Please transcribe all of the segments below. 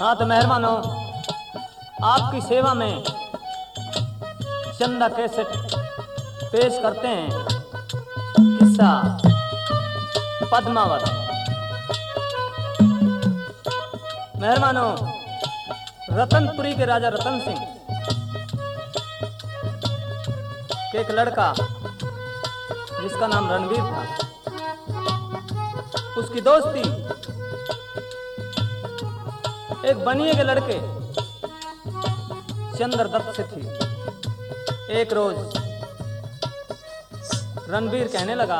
हाँ तो मेहरबानो, आपकी सेवा में चंदा कैसेट पेश करते हैं किस्सा पद्मावत। मेहरबानो, रतनपुरी के राजा रतन सिंह के एक लड़का जिसका नाम रणवीर था, उसकी दोस्ती एक बनिए के लड़के चंद्रदत्त से थी। एक रोज रणवीर कहने लगा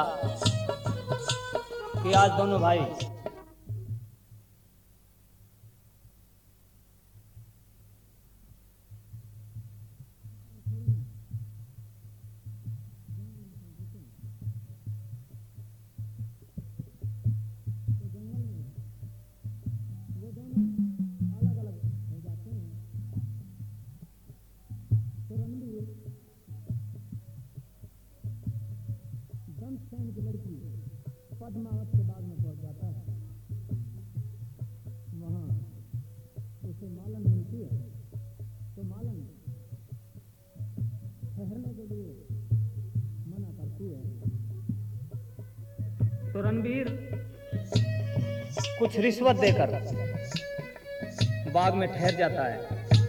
कि आज दोनों भाई पद्मावत के बाग में पहुंच जाता है। वहां उसे मालन मिलती है तो मालन ठहरने के लिए मना करती है। तो रणवीर कुछ रिश्वत देकर बाग में ठहर जाता है।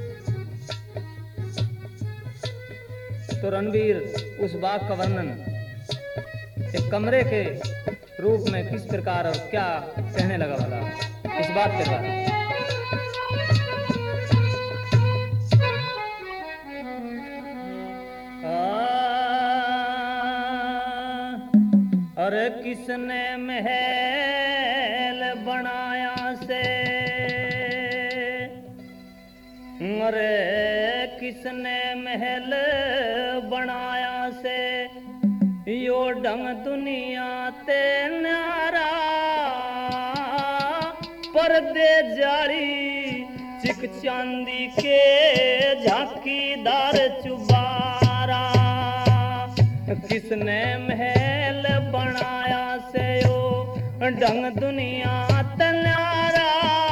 तो रणवीर उस बाग का वर्णन एक कमरे के रूप में किस प्रकार और क्या कहने लगा भला इस बात के बारे में। अरे किसने महल बनाया से, अरे किसने महल बनाया से, यो ढंग दुनिया ते न्यारा, पर्दे जारी चिक चांदी के झांकीदार चुबारा। किसने महल बनाया से यो ढंग दुनिया ते न्यारा,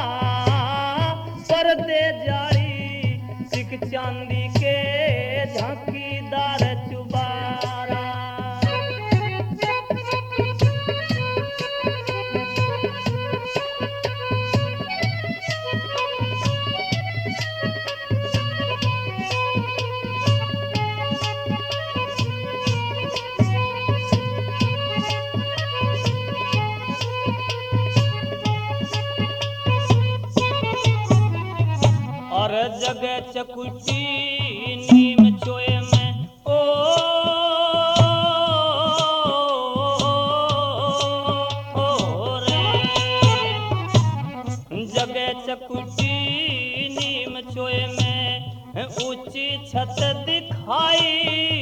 पर्दे जारी चिक चांदी के झांकीदार चुबारा। और जगह चकुटी नीम चोए में ओ, रे जगह चकुटी नीम चोए में ऊंची छत दिखाई,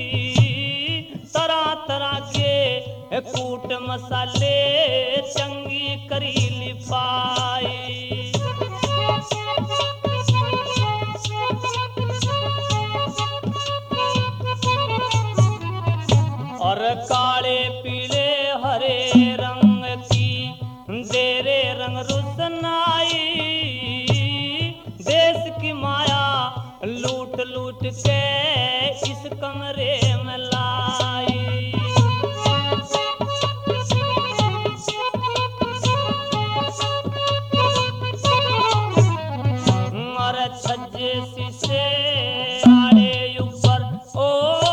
तरह तरह के कूट मसाले चंगी करी लिपाई। और काले पीले हरे रंग की देरे रंग रुसनाई, देश की माया लूट लूट के इस कमरे में लाई। और छज्जे शीशे आड़े ऊपर ओ,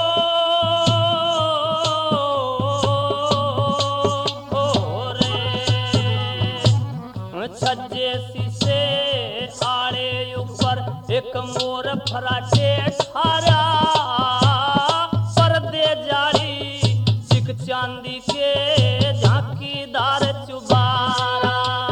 छज्जे शीशे आड़े ऊपर एक मोर फराटे ठारा, पर्दे जारी चिक चांदी के झांकीदार चुबारा।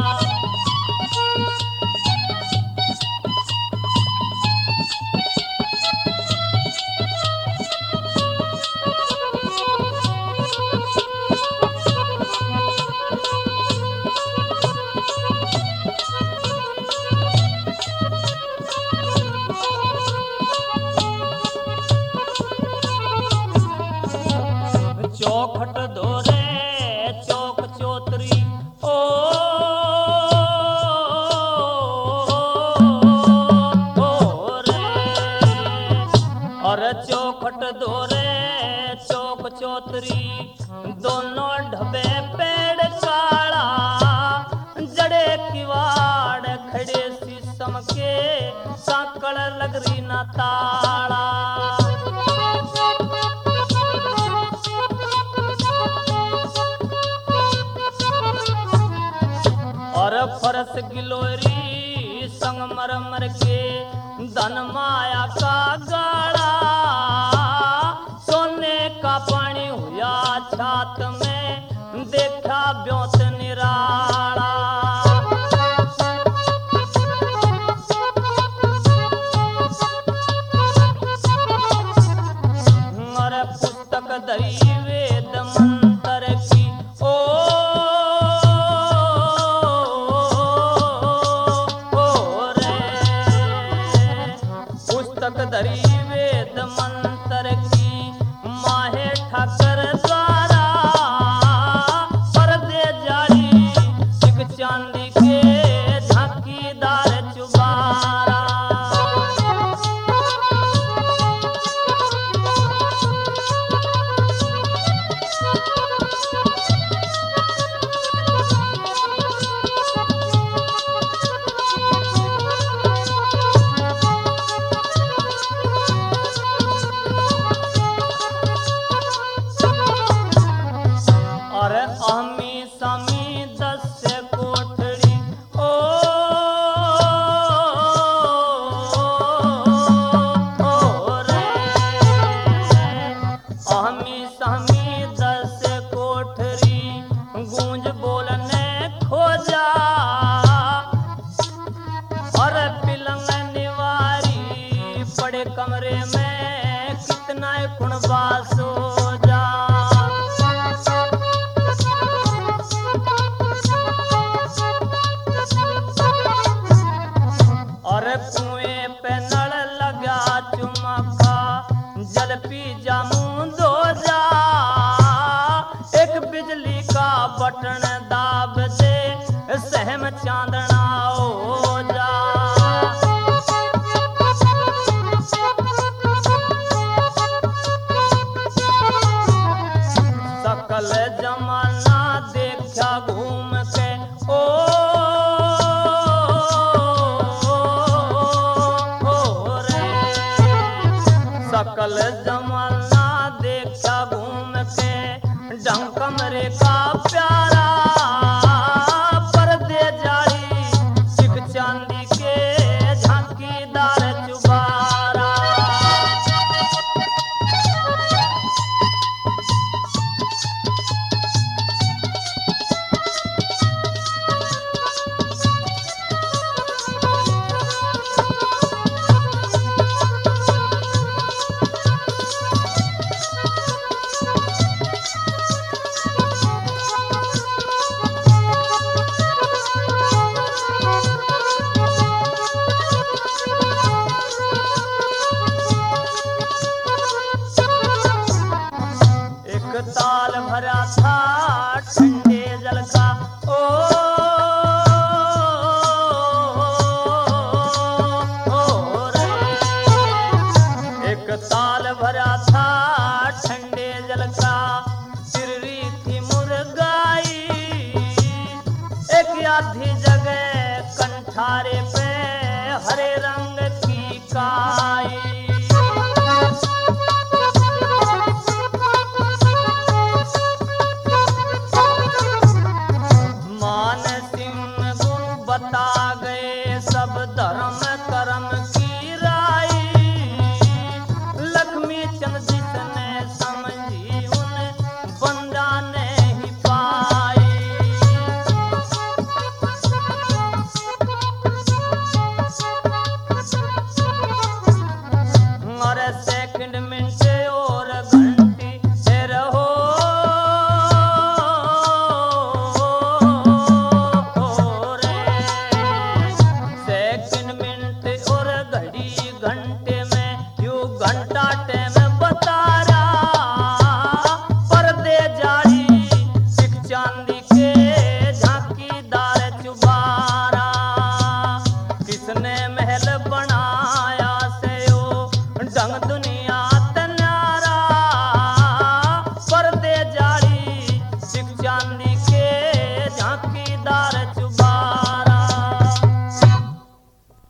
चौखट धोरे चौक चौतरी ओ, चौतरी दोनों ढबे पेड़ काला जड़े किवाड़ खड़े शीशम के साकड़ लगरी न ताला और फरस गिलोरी संगमरमर के धन माया का गाड़ा सोने का पानी हुआ छात में देखा ब्योत निराला और पुस्तक धरी वेद मंत्र की ओ धरी वेद मंत्र की माहे ठाकर द्वारा पर्दे जारी एक चांदी के झांकीदार चुबारा कमरे में कितना कुणवास हो जा और कुएं पे नल लगा चुमका जल पी जामुन दो जा एक बिजली का बटन दाब दे सहम चांदना हो जा सकल जमाना देखा घूम के ओ रे सकल जमाना देखा घूम के ढंग कमरे का प्यारा पर्दे जारी सिख चांदी के झांकीदार चुबारा ताल भरा था ठंडे जल का